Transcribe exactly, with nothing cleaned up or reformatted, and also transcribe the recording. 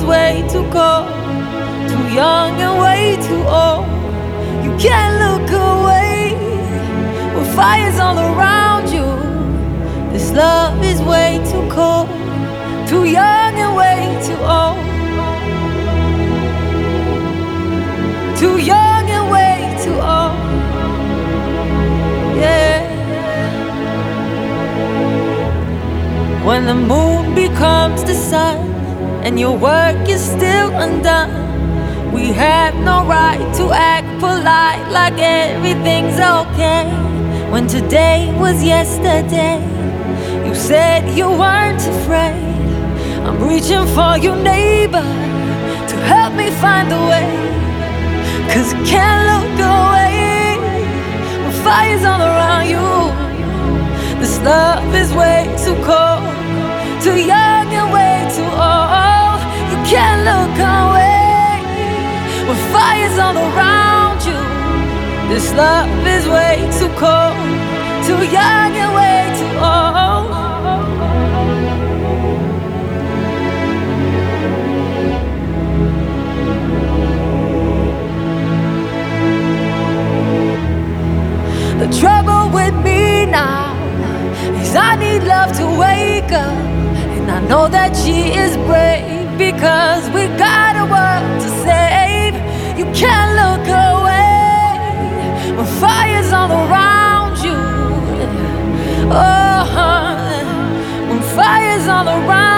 is way too cold, too young and way too old. You can't look away when fire's all around you. This love is way too cold, too young and way too old. Too young and way too old. Yeah. When the moon becomes the sun and your work is still undone, we have no right to act polite like everything's okay. When today was yesterday, you said you weren't afraid. I'm reaching for you, neighbor, to help me find the way. Cause you can't look away when fire's all around you. This love is way too cold, too young and way too old. You can't look away when fire's all around you. This love is way too cold, too young and way too old. The trouble with me now is I need love to wake up, and I know that she is brave because we got a world to save. You can't look away when fire's all around you. Oh, when fire's all around